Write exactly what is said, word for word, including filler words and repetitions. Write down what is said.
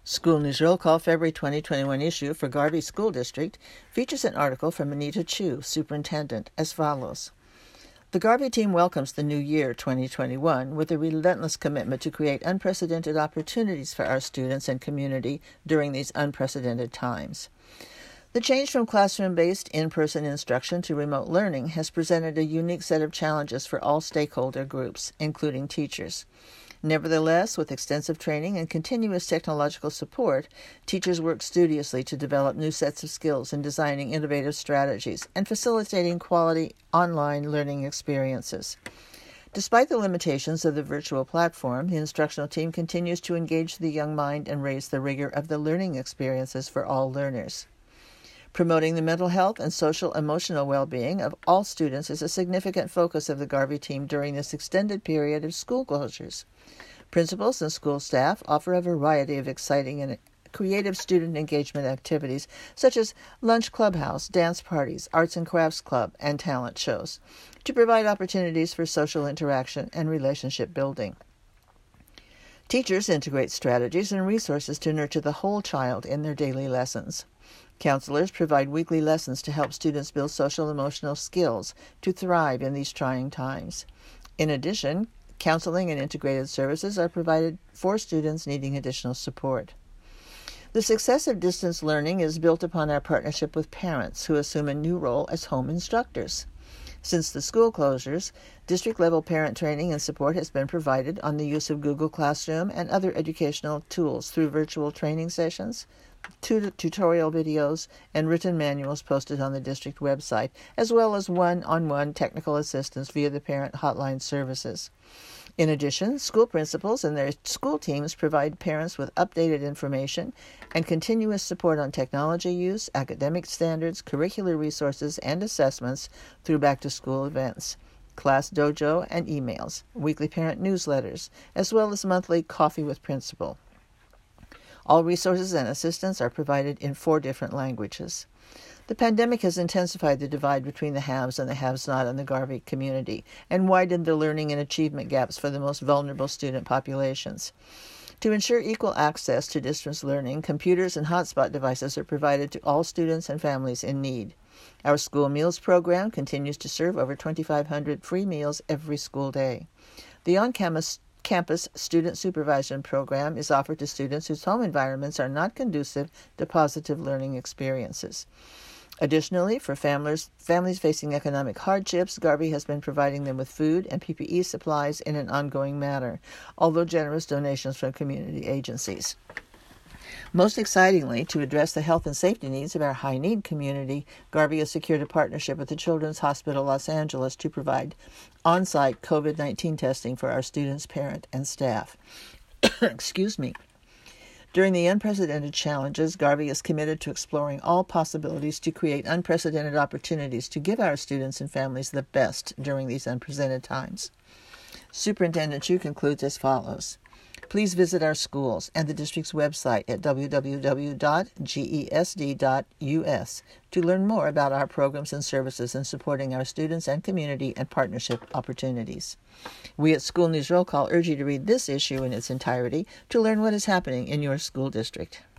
School News Roll Call February twenty twenty-one issue for Garvey School District features an article from Anita Chu, Superintendent, as follows. The Garvey team welcomes the new year, twenty twenty-one, with a relentless commitment to create unprecedented opportunities for our students and community during these unprecedented times. The change from classroom-based in-person instruction to remote learning has presented a unique set of challenges for all stakeholder groups, including teachers. Nevertheless, with extensive training and continuous technological support, teachers work studiously to develop new sets of skills in designing innovative strategies and facilitating quality online learning experiences. Despite the limitations of the virtual platform, the instructional team continues to engage the young mind and raise the rigor of the learning experiences for all learners. Promoting the mental health and social-emotional well-being of all students is a significant focus of the Garvey team during this extended period of school closures. Principals and school staff offer a variety of exciting and creative student engagement activities such as lunch clubhouse, dance parties, arts and crafts club, and talent shows to provide opportunities for social interaction and relationship building. Teachers integrate strategies and resources to nurture the whole child in their daily lessons. Counselors provide weekly lessons to help students build social-emotional skills to thrive in these trying times. In addition, counseling and integrated services are provided for students needing additional support. The success of distance learning is built upon our partnership with parents who assume a new role as home instructors. Since the school closures, district-level parent training and support has been provided on the use of Google Classroom and other educational tools through virtual training sessions, tut- tutorial videos, and written manuals posted on the district website, as well as one-on-one technical assistance via the parent hotline services. In addition, school principals and their school teams provide parents with updated information and continuous support on technology use, academic standards, curricular resources, and assessments through back-to-school events, class dojo, and emails, weekly parent newsletters, as well as monthly Coffee with Principal. All resources and assistance are provided in four different languages. The pandemic has intensified the divide between the haves and the have-not in the Garvey community and widened the learning and achievement gaps for the most vulnerable student populations. To ensure equal access to distance learning, computers and hotspot devices are provided to all students and families in need. Our school meals program continues to serve over twenty-five hundred free meals every school day. The on-campus Campus Student Supervision Program is offered to students whose home environments are not conducive to positive learning experiences. Additionally, for families, families facing economic hardships, Garvey has been providing them with food and P P E supplies in an ongoing manner, although generous donations from community agencies. Most excitingly, to address the health and safety needs of our high-need community, Garvey has secured a partnership with the Children's Hospital Los Angeles to provide on-site COVID nineteen testing for our students, parents, and staff. Excuse me. During the unprecedented challenges, Garvey is committed to exploring all possibilities to create unprecedented opportunities to give our students and families the best during these unprecedented times. Superintendent Chu concludes as follows. Please visit our schools and the district's website at w w w dot g e s d dot u s to learn more about our programs and services in supporting our students and community and partnership opportunities. We at School News Roll Call urge you to read this issue in its entirety to learn what is happening in your school district.